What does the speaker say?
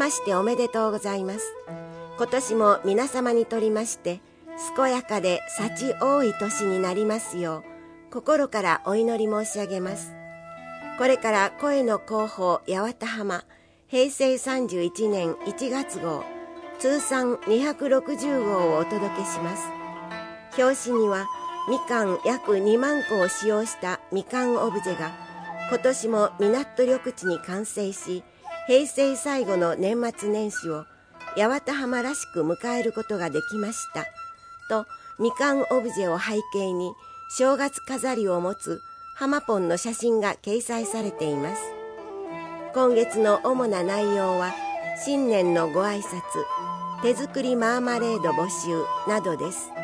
ましておめでとうございます。今年も皆様にとりまして健やかで幸多い年になりますよう心からお祈り申し上げます。これから声の広報八幡浜平成31年1月号通算260号をお届けします。表紙にはみかん約2万個を使用したみかんオブジェが今年も港緑地に完成し、平成最後の年末年始を八幡浜らしく迎えることができましたと、みかんオブジェを背景に正月飾りを持つ浜ポンの写真が掲載されています。今月の主な内容は新年のご挨拶、手作りマーマレード募集などです。